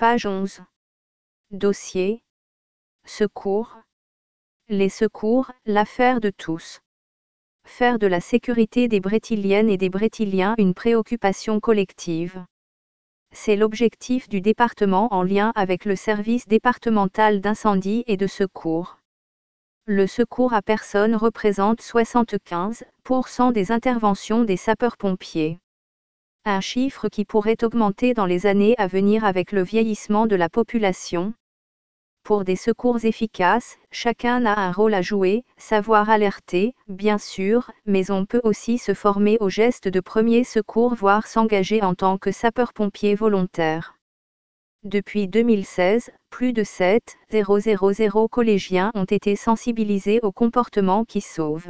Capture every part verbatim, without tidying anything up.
Page onze. Dossier. Secours. Les secours, l'affaire de tous. Faire de la sécurité des Brétiliennes et des Brétiliens une préoccupation collective. C'est l'objectif du département en lien avec le service départemental d'incendie et de secours. Le secours à personne représente soixante-quinze pour cent des interventions des sapeurs-pompiers. Un chiffre qui pourrait augmenter dans les années à venir avec le vieillissement de la population. Pour des secours efficaces, chacun a un rôle à jouer, savoir alerter, bien sûr, mais on peut aussi se former aux gestes de premier secours voire s'engager en tant que sapeur-pompier volontaire. Depuis deux mille seize, plus de sept mille collégiens ont été sensibilisés au comportement qui sauve.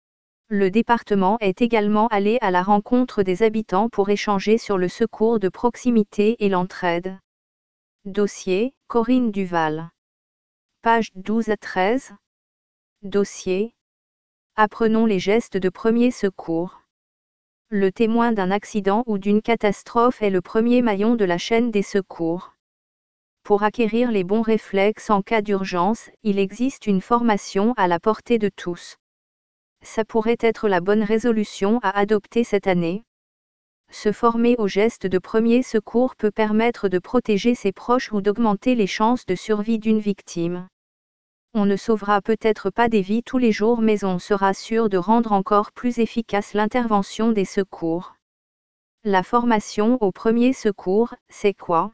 Le département est également allé à la rencontre des habitants pour échanger sur le secours de proximité et l'entraide. Dossier, Corinne Duval. Pages douze à treize. Dossier. Apprenons les gestes de premier secours. Le témoin d'un accident ou d'une catastrophe est le premier maillon de la chaîne des secours. Pour acquérir les bons réflexes en cas d'urgence, il existe une formation à la portée de tous. Ça pourrait être la bonne résolution à adopter cette année. Se former aux gestes de premier secours peut permettre de protéger ses proches ou d'augmenter les chances de survie d'une victime. On ne sauvera peut-être pas des vies tous les jours, mais on sera sûr de rendre encore plus efficace l'intervention des secours. La formation au premier secours, c'est quoi?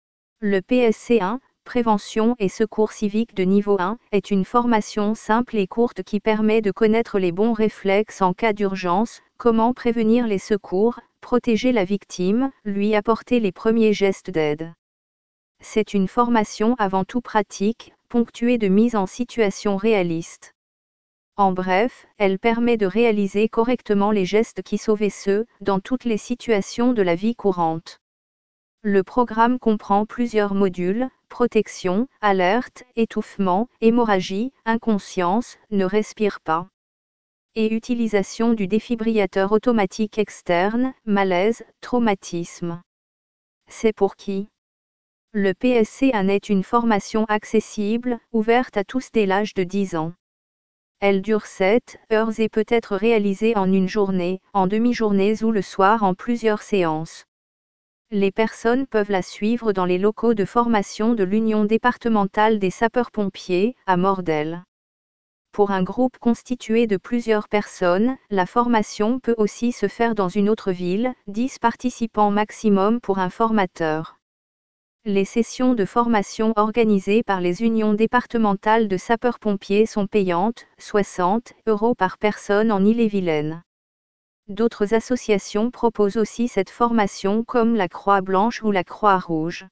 Le P S C un, Prévention et secours civique de niveau un, est une formation simple et courte qui permet de connaître les bons réflexes en cas d'urgence, comment prévenir les secours, protéger la victime, lui apporter les premiers gestes d'aide. C'est une formation avant tout pratique, ponctuée de mise en situation réaliste. En bref, elle permet de réaliser correctement les gestes qui sauvent ceux, dans toutes les situations de la vie courante. Le programme comprend plusieurs modules: protection, alerte, étouffement, hémorragie, inconscience, ne respire pas. Et utilisation du défibrillateur automatique externe, malaise, traumatisme. C'est pour qui? Le P S C un est une formation accessible, ouverte à tous dès l'âge de dix ans. Elle dure sept heures et peut être réalisée en une journée, en demi-journées ou le soir en plusieurs séances. Les personnes peuvent la suivre dans les locaux de formation de l'Union départementale des sapeurs-pompiers, à Mordel. Pour un groupe constitué de plusieurs personnes, la formation peut aussi se faire dans une autre ville, dix participants maximum pour un formateur. Les sessions de formation organisées par les unions départementales de sapeurs-pompiers sont payantes, soixante euros par personne en Ille-et-Vilaine. D'autres associations proposent aussi cette formation comme la Croix-Blanche ou la Croix-Rouge.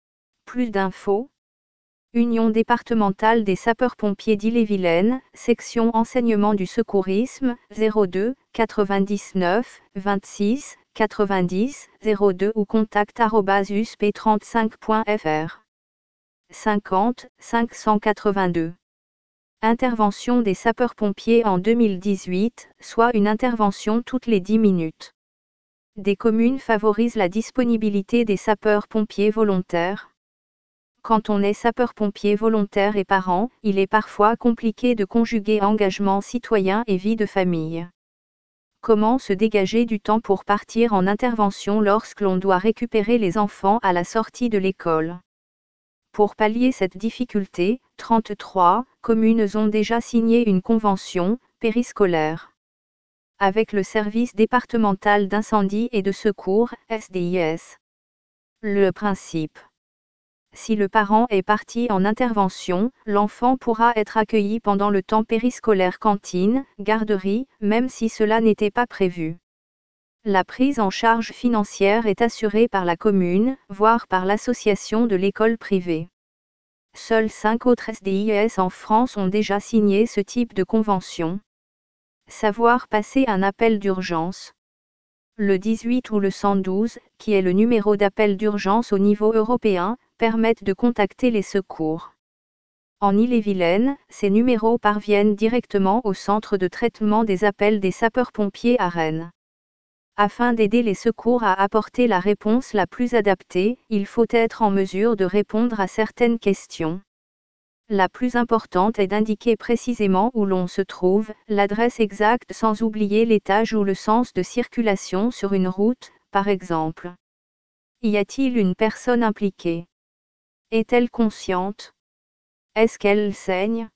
Plus d'infos. Union départementale des sapeurs-pompiers d'Ille-et-Vilaine, section enseignement du secourisme, zéro deux, quatre-vingt-dix-neuf, vingt-six, quatre-vingt-dix, zéro deux ou contact arobase u s p trente-cinq point f r. cinquante, cinq cent quatre-vingt-deux. Intervention des sapeurs-pompiers en deux mille dix-huit, soit une intervention toutes les dix minutes. Des communes favorisent la disponibilité des sapeurs-pompiers volontaires. Quand on est sapeur-pompier volontaire et parent, il est parfois compliqué de conjuguer engagement citoyen et vie de famille. Comment se dégager du temps pour partir en intervention lorsque l'on doit récupérer les enfants à la sortie de l'école? Pour pallier cette difficulté, trente-trois communes ont déjà signé une convention périscolaire avec le service départemental d'incendie et de secours, S D I S. Le principe: si le parent est parti en intervention, l'enfant pourra être accueilli pendant le temps périscolaire cantine, garderie, même si cela n'était pas prévu. La prise en charge financière est assurée par la commune, voire par l'association de l'école privée. Seuls cinq autres S D I S en France ont déjà signé ce type de convention. Savoir passer un appel d'urgence. Le dix-huit ou le cent douze, qui est le numéro d'appel d'urgence au niveau européen, permettent de contacter les secours. En Ille-et-Vilaine, ces numéros parviennent directement au centre de traitement des appels des sapeurs-pompiers à Rennes. Afin d'aider les secours à apporter la réponse la plus adaptée, il faut être en mesure de répondre à certaines questions. La plus importante est d'indiquer précisément où l'on se trouve, l'adresse exacte sans oublier l'étage ou le sens de circulation sur une route, par exemple. Y a-t-il une personne impliquée? Est-elle consciente? Est-ce qu'elle saigne?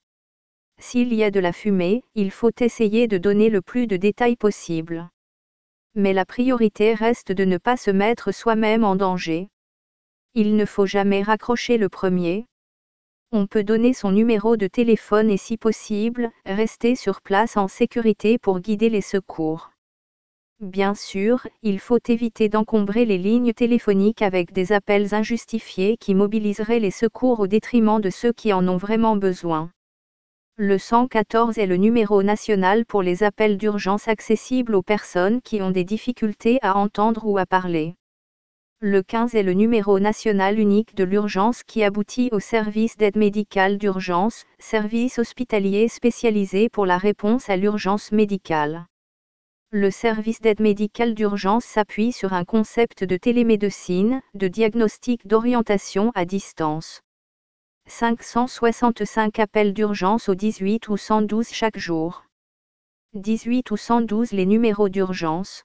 S'il y a de la fumée, il faut essayer de donner le plus de détails possible. Mais la priorité reste de ne pas se mettre soi-même en danger. Il ne faut jamais raccrocher le premier. On peut donner son numéro de téléphone et si possible, rester sur place en sécurité pour guider les secours. Bien sûr, il faut éviter d'encombrer les lignes téléphoniques avec des appels injustifiés qui mobiliseraient les secours au détriment de ceux qui en ont vraiment besoin. Le cent quatorze est le numéro national pour les appels d'urgence accessibles aux personnes qui ont des difficultés à entendre ou à parler. Le quinze est le numéro national unique de l'urgence qui aboutit au service d'aide médicale d'urgence, service hospitalier spécialisé pour la réponse à l'urgence médicale. Le service d'aide médicale d'urgence s'appuie sur un concept de télémédecine, de diagnostic d'orientation à distance. cinq cent soixante-cinq appels d'urgence au dix-huit ou cent douze chaque jour. dix-huit ou cent douze les numéros d'urgence.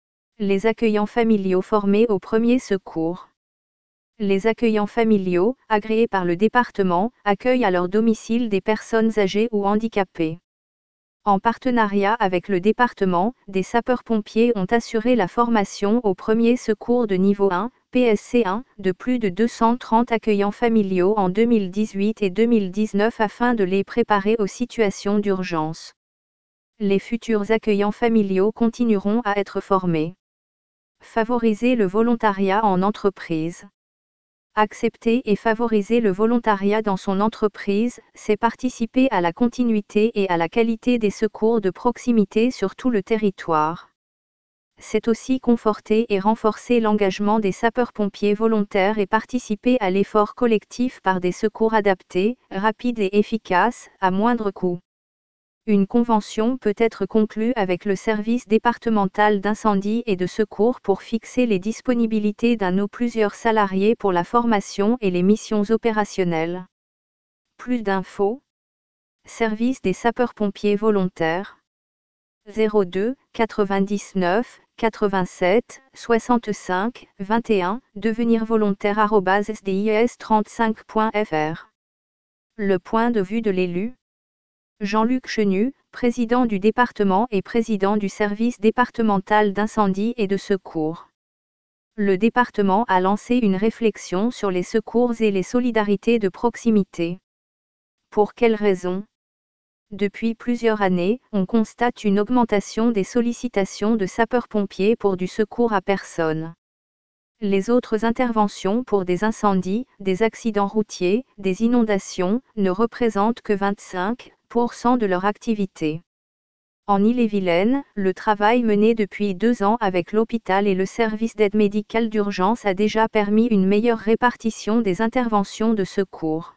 Les accueillants familiaux formés au premier secours. Les accueillants familiaux, agréés par le département, accueillent à leur domicile des personnes âgées ou handicapées. En partenariat avec le département, des sapeurs-pompiers ont assuré la formation au premier secours de niveau un, P S C un, de plus de deux cent trente accueillants familiaux en deux mille dix-huit et deux mille dix-neuf afin de les préparer aux situations d'urgence. Les futurs accueillants familiaux continueront à être formés. Favoriser le volontariat en entreprise. Accepter et favoriser le volontariat dans son entreprise, c'est participer à la continuité et à la qualité des secours de proximité sur tout le territoire. C'est aussi conforter et renforcer l'engagement des sapeurs-pompiers volontaires et participer à l'effort collectif par des secours adaptés, rapides et efficaces, à moindre coût. Une convention peut être conclue avec le service départemental d'incendie et de secours pour fixer les disponibilités d'un ou plusieurs salariés pour la formation et les missions opérationnelles. Plus d'infos. Service des sapeurs-pompiers volontaires. zéro deux, quatre-vingt-dix-neuf, quatre-vingt-sept, soixante-cinq, vingt et un, devenir volontaire arobase s d i s trente-cinq point f r. Le point de vue de l'élu. Jean-Luc Chenu, président du département et président du service départemental d'incendie et de secours. Le département a lancé une réflexion sur les secours et les solidarités de proximité. Pour quelles raisons ? Depuis plusieurs années, on constate une augmentation des sollicitations de sapeurs-pompiers pour du secours à personne. Les autres interventions pour des incendies, des accidents routiers, des inondations, ne représentent que vingt-cinq pour cent de leur activité. En Ille-et-Vilaine, le travail mené depuis deux ans avec l'hôpital et le service d'aide médicale d'urgence a déjà permis une meilleure répartition des interventions de secours.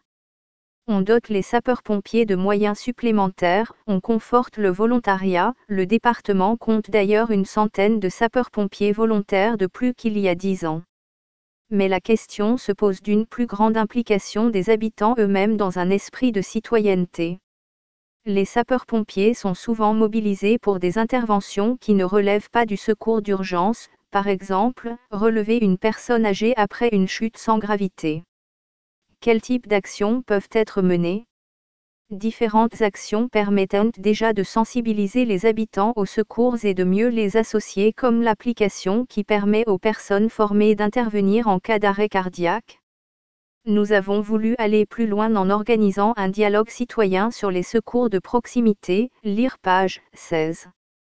On dote les sapeurs-pompiers de moyens supplémentaires, on conforte le volontariat, le département compte d'ailleurs une centaine de sapeurs-pompiers volontaires de plus qu'il y a dix ans. Mais la question se pose d'une plus grande implication des habitants eux-mêmes dans un esprit de citoyenneté. Les sapeurs-pompiers sont souvent mobilisés pour des interventions qui ne relèvent pas du secours d'urgence, par exemple, relever une personne âgée après une chute sans gravité. Quel type d'actions peuvent être menées ? Différentes actions permettent déjà de sensibiliser les habitants aux secours et de mieux les associer comme l'application qui permet aux personnes formées d'intervenir en cas d'arrêt cardiaque. Nous avons voulu aller plus loin en organisant un dialogue citoyen sur les secours de proximité, lire page seize.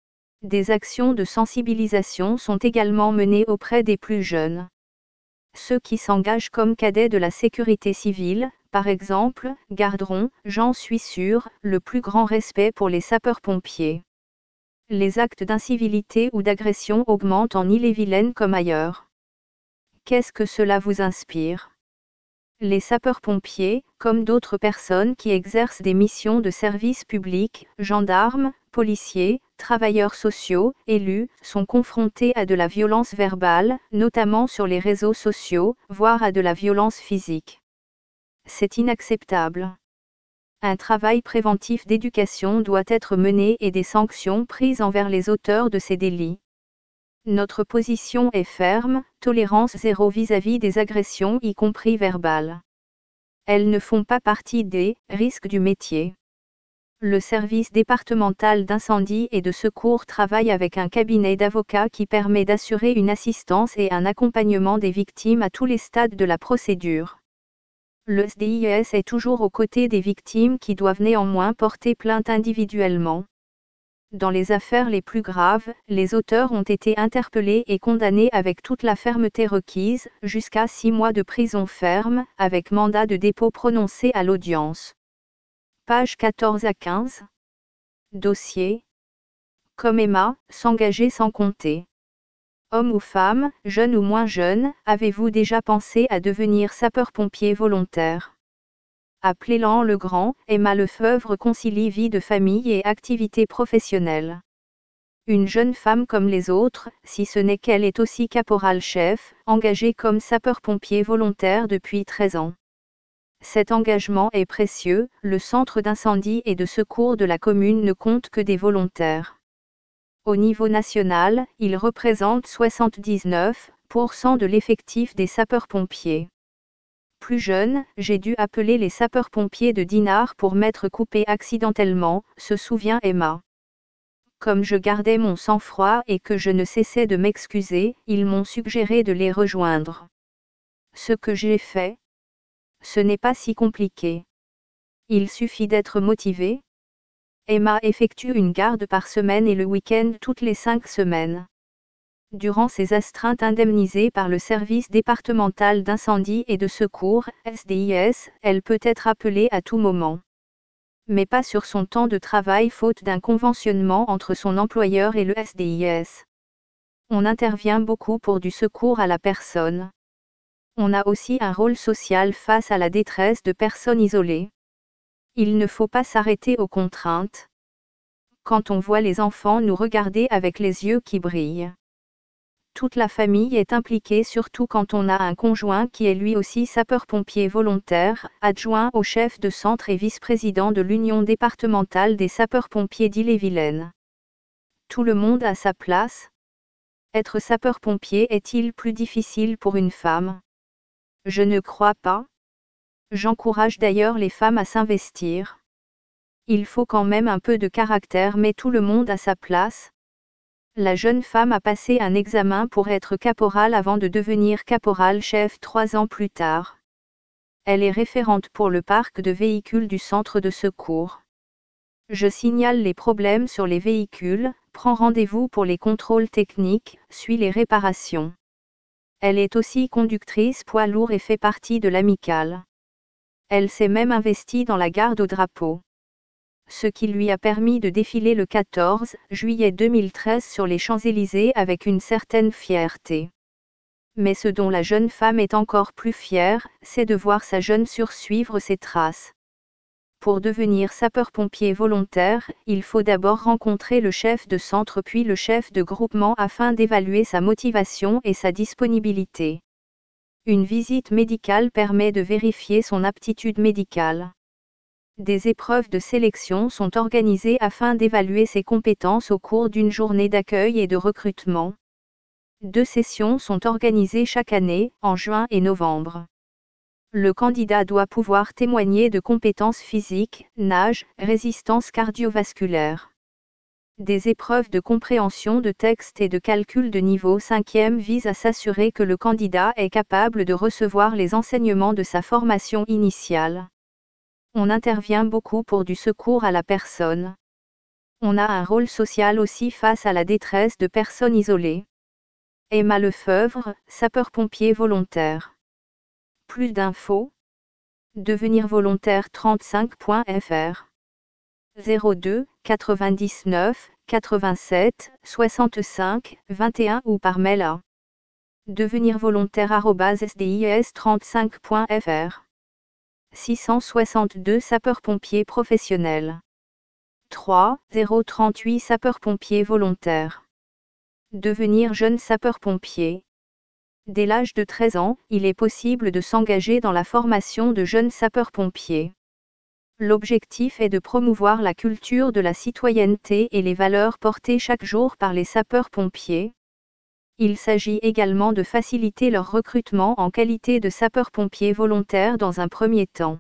Des actions de sensibilisation sont également menées auprès des plus jeunes. Ceux qui s'engagent comme cadets de la sécurité civile, par exemple, garderont, j'en suis sûr, le plus grand respect pour les sapeurs-pompiers. Les actes d'incivilité ou d'agression augmentent en Ille-et-Vilaine comme ailleurs. Qu'est-ce que cela vous inspire ? Les sapeurs-pompiers, comme d'autres personnes qui exercent des missions de service public, gendarmes, policiers, travailleurs sociaux, élus, sont confrontés à de la violence verbale, notamment sur les réseaux sociaux, voire à de la violence physique. C'est inacceptable. Un travail préventif d'éducation doit être mené et des sanctions prises envers les auteurs de ces délits. Notre position est ferme, tolérance zéro vis-à-vis des agressions y compris verbales. Elles ne font pas partie des risques du métier. Le service départemental d'incendie et de secours travaille avec un cabinet d'avocats qui permet d'assurer une assistance et un accompagnement des victimes à tous les stades de la procédure. Le S D I S est toujours aux côtés des victimes qui doivent néanmoins porter plainte individuellement. Dans les affaires les plus graves, les auteurs ont été interpellés et condamnés avec toute la fermeté requise, jusqu'à six mois de prison ferme, avec mandat de dépôt prononcé à l'audience. Pages quatorze à quinze. Dossier. Comme Emma, s'engager sans compter. Homme ou femme, jeune ou moins jeune, avez-vous déjà pensé à devenir sapeur-pompier volontaire? Appelé Lan le Grand, Emma Lefebvre concilie vie de famille et activité professionnelle. Une jeune femme comme les autres, si ce n'est qu'elle est aussi caporal-chef, engagée comme sapeur-pompier volontaire depuis treize ans. Cet engagement est précieux, le centre d'incendie et de secours de la commune ne compte que des volontaires. Au niveau national, il représente soixante-dix-neuf pour cent de l'effectif des sapeurs-pompiers. Plus jeune, j'ai dû appeler les sapeurs-pompiers de Dinard pour m'être coupé accidentellement, se souvient Emma. Comme je gardais mon sang-froid et que je ne cessais de m'excuser, ils m'ont suggéré de les rejoindre. Ce que j'ai fait. Ce n'est pas si compliqué. Il suffit d'être motivé. Emma effectue une garde par semaine et le week-end toutes les cinq semaines. Durant ces astreintes indemnisées par le service départemental d'incendie et de secours, S D I S, elle peut être appelée à tout moment. Mais pas sur son temps de travail faute d'un conventionnement entre son employeur et le S D I S. On intervient beaucoup pour du secours à la personne. On a aussi un rôle social face à la détresse de personnes isolées. Il ne faut pas s'arrêter aux contraintes. Quand on voit les enfants nous regarder avec les yeux qui brillent. Toute la famille est impliquée surtout quand on a un conjoint qui est lui aussi sapeur-pompier volontaire, adjoint au chef de centre et vice-président de l'Union départementale des sapeurs-pompiers d'Ille-et-Vilaine. Tout le monde a sa place. Être sapeur-pompier est-il plus difficile pour une femme? Je ne crois pas. J'encourage d'ailleurs les femmes à s'investir. Il faut quand même un peu de caractère mais tout le monde a sa place. La jeune femme a passé un examen pour être caporal avant de devenir caporal-chef trois ans plus tard. Elle est référente pour le parc de véhicules du centre de secours. Je signale les problèmes sur les véhicules, prends rendez-vous pour les contrôles techniques, suis les réparations. Elle est aussi conductrice poids lourd et fait partie de l'amicale. Elle s'est même investie dans la garde au drapeau. Ce qui lui a permis de défiler le quatorze juillet deux mille treize sur les Champs-Élysées avec une certaine fierté. Mais ce dont la jeune femme est encore plus fière, c'est de voir sa jeune sœur suivre ses traces. Pour devenir sapeur-pompier volontaire, il faut d'abord rencontrer le chef de centre puis le chef de groupement afin d'évaluer sa motivation et sa disponibilité. Une visite médicale permet de vérifier son aptitude médicale. Des épreuves de sélection sont organisées afin d'évaluer ses compétences au cours d'une journée d'accueil et de recrutement. Deux sessions sont organisées chaque année, en juin et novembre. Le candidat doit pouvoir témoigner de compétences physiques, nage, résistance cardiovasculaire. Des épreuves de compréhension de texte et de calcul de niveau cinquième visent à s'assurer que le candidat est capable de recevoir les enseignements de sa formation initiale. On intervient beaucoup pour du secours à la personne. On a un rôle social aussi face à la détresse de personnes isolées. Emma Lefebvre, sapeur-pompier volontaire. Plus d'infos. Devenir volontaire trente-cinq point F R. zéro deux, quatre-vingt-dix-neuf, quatre-vingt-sept, soixante-cinq, vingt et un ou par mail à devenir volontaire arobase s d i s trente-cinq point F R. six cent soixante-deux sapeurs-pompiers professionnels. trois zéro trente-huit sapeurs-pompiers volontaires. Devenir jeune sapeur-pompier. Dès l'âge de treize ans, il est possible de s'engager dans la formation de jeunes sapeurs-pompiers. L'objectif est de promouvoir la culture de la citoyenneté et les valeurs portées chaque jour par les sapeurs-pompiers. Il s'agit également de faciliter leur recrutement en qualité de sapeurs-pompiers volontaires dans un premier temps.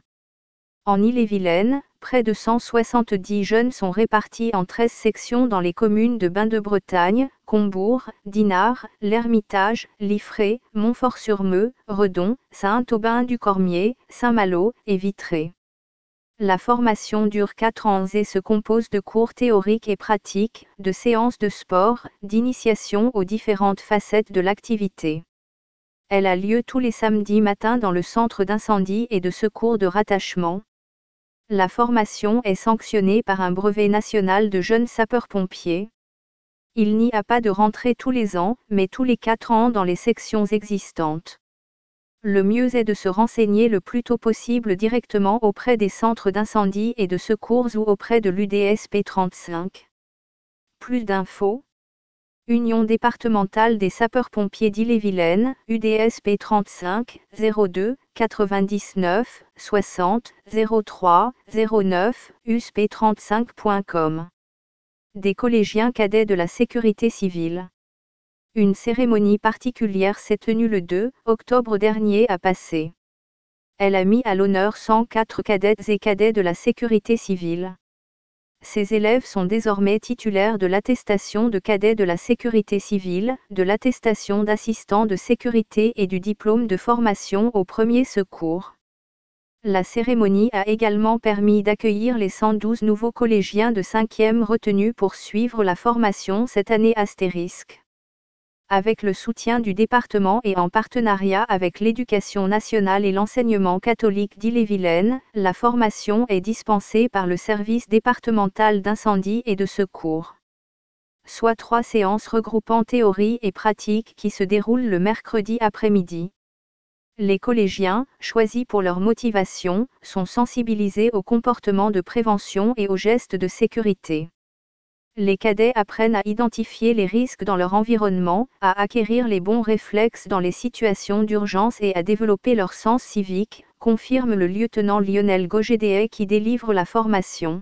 En Ille-et-Vilaine, près de cent soixante-dix jeunes sont répartis en treize sections dans les communes de Bain-de-Bretagne, Combourg, Dinard, l'Ermitage, Liffré, Montfort-sur-Meux, Redon, Saint-Aubin-du-Cormier, Saint-Malo et Vitré. La formation dure quatre ans et se compose de cours théoriques et pratiques, de séances de sport, d'initiation aux différentes facettes de l'activité. Elle a lieu tous les samedis matins dans le centre d'incendie et de secours de rattachement. La formation est sanctionnée par un brevet national de jeunes sapeurs-pompiers. Il n'y a pas de rentrée tous les ans, mais tous les quatre ans dans les sections existantes. Le mieux est de se renseigner le plus tôt possible directement auprès des centres d'incendie et de secours ou auprès de l'U D S P trente-cinq. Plus d'infos. Union départementale des sapeurs-pompiers d'Ille-et-Vilaine, U D S P trente-cinq, zéro deux, quatre-vingt-dix-neuf, soixante, zéro trois, zéro neuf, U S P trente-cinq point com. Des collégiens cadets de la sécurité civile. Une cérémonie particulière s'est tenue le deux octobre dernier à Passé. Elle a mis à l'honneur cent quatre cadettes et cadets de la sécurité civile. Ces élèves sont désormais titulaires de l'attestation de cadet de la sécurité civile, de l'attestation d'assistant de sécurité et du diplôme de formation aux premiers secours. La cérémonie a également permis d'accueillir les cent douze nouveaux collégiens de cinquième retenus pour suivre la formation cette année astérisque. Avec le soutien du département et en partenariat avec l'Éducation nationale et l'enseignement catholique d'Ille-et-Vilaine, la formation est dispensée par le service départemental d'incendie et de secours. Soit trois séances regroupant théorie et pratique qui se déroulent le mercredi après-midi. Les collégiens, choisis pour leur motivation, sont sensibilisés au comportement de prévention et aux gestes de sécurité. Les cadets apprennent à identifier les risques dans leur environnement, à acquérir les bons réflexes dans les situations d'urgence et à développer leur sens civique, confirme le lieutenant Lionel Gogédéet qui délivre la formation.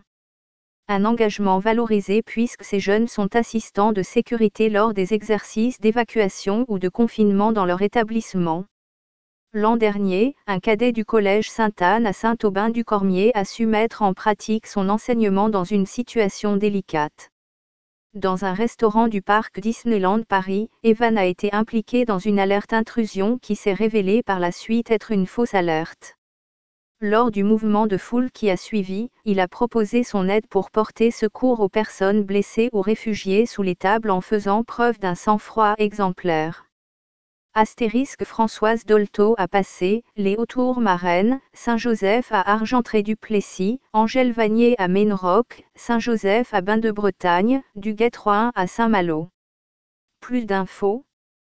Un engagement valorisé puisque ces jeunes sont assistants de sécurité lors des exercices d'évacuation ou de confinement dans leur établissement. L'an dernier, un cadet du collège Sainte-Anne à Saint-Aubin-du-Cormier a su mettre en pratique son enseignement dans une situation délicate. Dans un restaurant du parc Disneyland Paris, Evan a été impliqué dans une alerte intrusion qui s'est révélée par la suite être une fausse alerte. Lors du mouvement de foule qui a suivi, il a proposé son aide pour porter secours aux personnes blessées ou réfugiées sous les tables en faisant preuve d'un sang-froid exemplaire. Astérisque Françoise Dolto à Passé, Léo Tour-Marraine, Saint-Joseph à Argentré-du-Plessis, Angèle Vanier à Méneroc, Saint-Joseph à Bain-de-Bretagne, Duguay-Troin à Saint-Malo. Plus d'infos.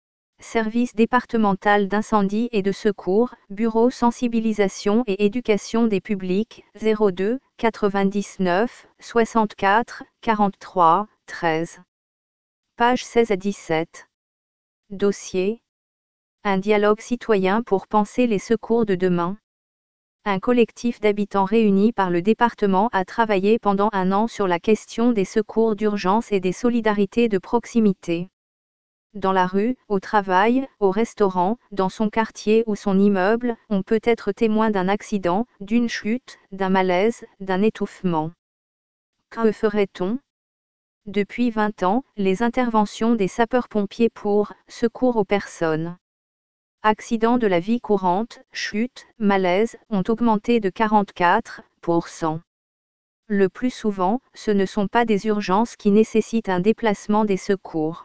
Service départemental d'incendie et de secours, Bureau sensibilisation et éducation des publics, zéro deux, quatre-vingt-dix-neuf, soixante-quatre, quarante-trois, treize. Pages seize à dix-sept. Dossier. Un dialogue citoyen pour penser les secours de demain. Un collectif d'habitants réunis par le département a travaillé pendant un an sur la question des secours d'urgence et des solidarités de proximité. Dans la rue, au travail, au restaurant, dans son quartier ou son immeuble, on peut être témoin d'un accident, d'une chute, d'un malaise, d'un étouffement. Que ferait-on ? Depuis vingt ans, les interventions des sapeurs-pompiers pour « secours aux personnes » accidents de la vie courante, chute, malaise, ont augmenté de quarante-quatre pour cent. Le plus souvent, ce ne sont pas des urgences qui nécessitent un déplacement des secours.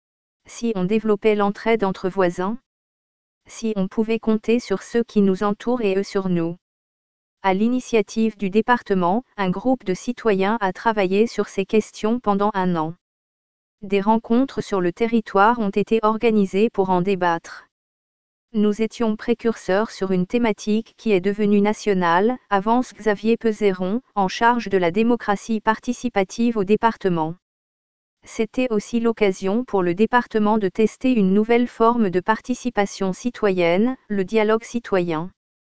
Si on développait l'entraide entre voisins? Si on pouvait compter sur ceux qui nous entourent et eux sur nous? À l'initiative du département, un groupe de citoyens a travaillé sur ces questions pendant un an. Des rencontres sur le territoire ont été organisées pour en débattre. Nous étions précurseurs sur une thématique qui est devenue nationale, avance Xavier Peseron, en charge de la démocratie participative au département. C'était aussi l'occasion pour le département de tester une nouvelle forme de participation citoyenne, le dialogue citoyen.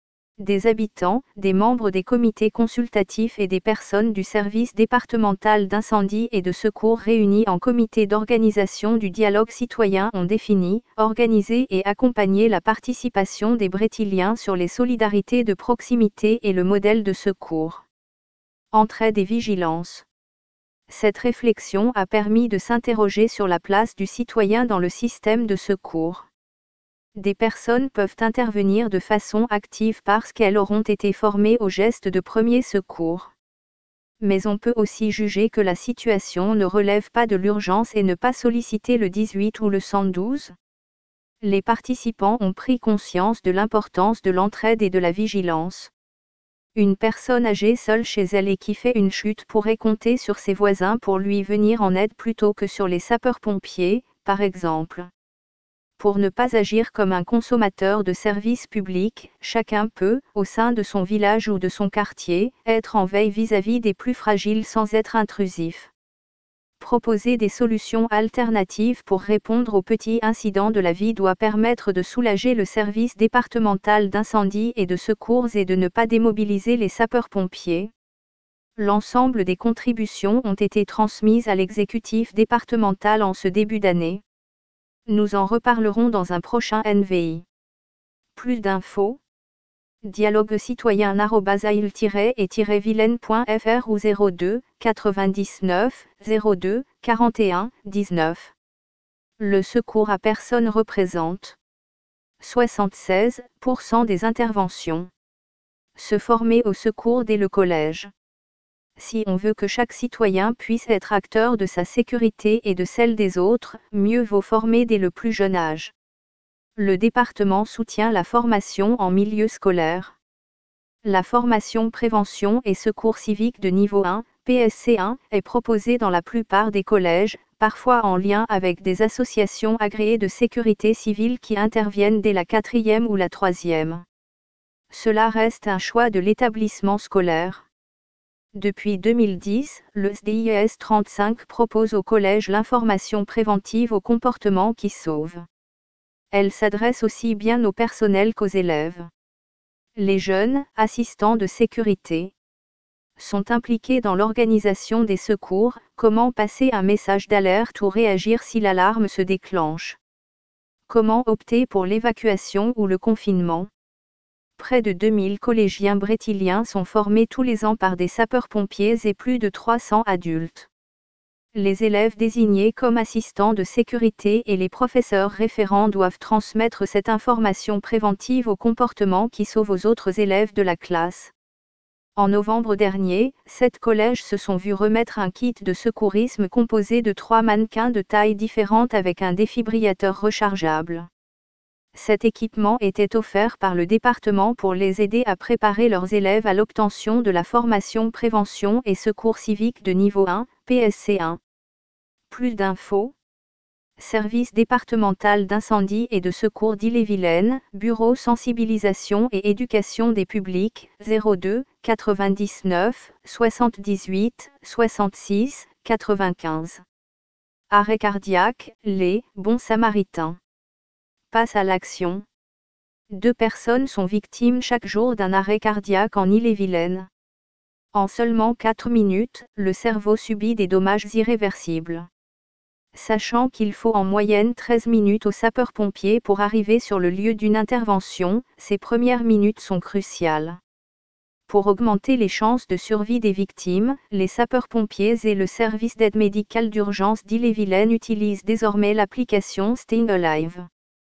Des habitants, des membres des comités consultatifs et des personnes du service départemental d'incendie et de secours réunis en comité d'organisation du dialogue citoyen ont défini, organisé et accompagné la participation des Brétiliens sur les solidarités de proximité et le modèle de secours. Entraide et vigilance. Cette réflexion a permis de s'interroger sur la place du citoyen dans le système de secours. Des personnes peuvent intervenir de façon active parce qu'elles auront été formées aux gestes de premier secours. Mais on peut aussi juger que la situation ne relève pas de l'urgence et ne pas solliciter le dix-huit ou le cent douze. Les participants ont pris conscience de l'importance de l'entraide et de la vigilance. Une personne âgée seule chez elle et qui fait une chute pourrait compter sur ses voisins pour lui venir en aide plutôt que sur les sapeurs-pompiers, par exemple. Pour ne pas agir comme un consommateur de services publics, chacun peut, au sein de son village ou de son quartier, être en veille vis-à-vis des plus fragiles sans être intrusif. Proposer des solutions alternatives pour répondre aux petits incidents de la vie doit permettre de soulager le service départemental d'incendie et de secours et de ne pas démobiliser les sapeurs-pompiers. L'ensemble des contributions ont été transmises à l'exécutif départemental en ce début d'année. Nous en reparlerons dans un prochain N V I. Plus d'infos. dialogue citoyen arobase a il tiret et vilaine point f r ou zéro deux, quatre-vingt-dix-neuf, zéro deux, quarante et un, dix-neuf. Le secours à personne représente soixante-seize pour cent des interventions. Se former au secours dès le collège. Si on veut que chaque citoyen puisse être acteur de sa sécurité et de celle des autres, mieux vaut former dès le plus jeune âge. Le département soutient la formation en milieu scolaire. La formation prévention et secours civique de niveau un, P S C un, est proposée dans la plupart des collèges, parfois en lien avec des associations agréées de sécurité civile qui interviennent dès la quatrième ou la troisième. Cela reste un choix de l'établissement scolaire. Depuis deux mille dix, le S D I S trente-cinq propose au collège l'information préventive au comportement qui sauve. Elle s'adresse aussi bien au personnel qu'aux élèves. Les jeunes, assistants de sécurité, sont impliqués dans l'organisation des secours, comment passer un message d'alerte ou réagir si l'alarme se déclenche. Comment opter pour l'évacuation ou le confinement. Près de deux mille collégiens brétiliens sont formés tous les ans par des sapeurs-pompiers et plus de trois cents adultes. Les élèves désignés comme assistants de sécurité et les professeurs référents doivent transmettre cette information préventive au comportement qui sauve aux autres élèves de la classe. En novembre dernier, sept collèges se sont vus remettre un kit de secourisme composé de trois mannequins de tailles différentes avec un défibrillateur rechargeable. Cet équipement était offert par le département pour les aider à préparer leurs élèves à l'obtention de la formation prévention et secours civique de niveau un, P S C un. Plus d'infos. Service départemental d'incendie et de secours d'Ille-et-Vilaine, Bureau sensibilisation et éducation des publics, zéro deux, quatre-vingt-dix-neuf, soixante-dix-huit, soixante-six, quatre-vingt-quinze. Arrêt cardiaque, les bons samaritains. Passe à l'action. Deux personnes sont victimes chaque jour d'un arrêt cardiaque en Ille-et-Vilaine. En seulement quatre minutes, le cerveau subit des dommages irréversibles. Sachant qu'il faut en moyenne treize minutes aux sapeurs-pompiers pour arriver sur le lieu d'une intervention, ces premières minutes sont cruciales. Pour augmenter les chances de survie des victimes, les sapeurs-pompiers et le service d'aide médicale d'urgence d'Ille-et-Vilaine utilisent désormais l'application Staying Alive.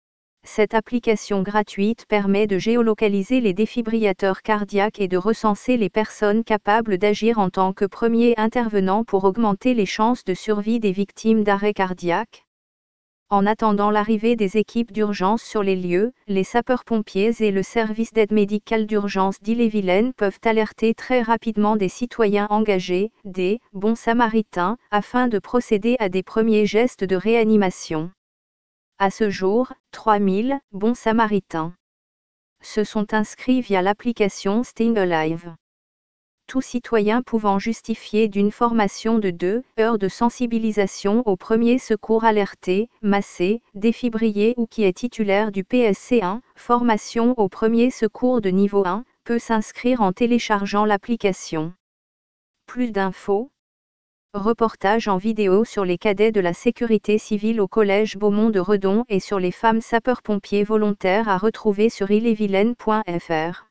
Cette application gratuite permet de géolocaliser les défibrillateurs cardiaques et de recenser les personnes capables d'agir en tant que premier intervenant pour augmenter les chances de survie des victimes d'arrêt cardiaque. En attendant l'arrivée des équipes d'urgence sur les lieux, les sapeurs-pompiers et le service d'aide médicale d'urgence d'Ille-et-Vilaine peuvent alerter très rapidement des citoyens engagés, des bons samaritains, afin de procéder à des premiers gestes de réanimation. À ce jour, trois mille bons samaritains se sont inscrits via l'application Staying Alive. Tout citoyen pouvant justifier d'une formation de deux heures de sensibilisation aux premiers secours alerté, massé, défibrillé ou qui est titulaire du P S C un, formation aux premiers secours de niveau un, peut s'inscrire en téléchargeant l'application. Plus d'infos. Reportage en vidéo sur les cadets de la sécurité civile au collège Beaumont de Redon et sur les femmes sapeurs-pompiers volontaires à retrouver sur ille et vilaine point f r.